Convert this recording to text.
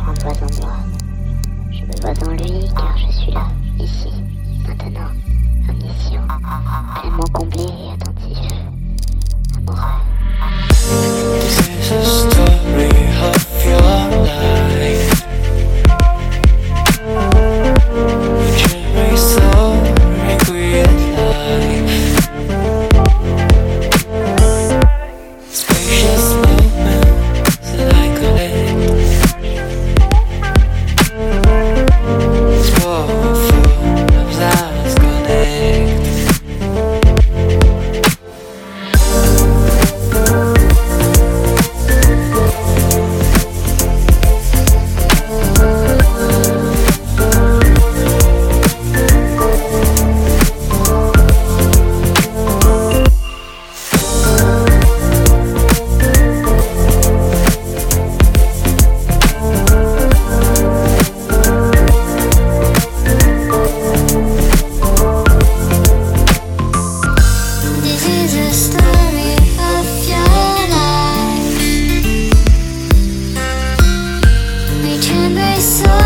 framboise en moi. Je me vois en lui car je suis là, ici, maintenant, omniscient, pleinement comblé et attentif, amoureux. This is a story of your life. We dream so regret life. Spacious moments that I collect. Swore full of that connect. This is a story of your life. We embrace so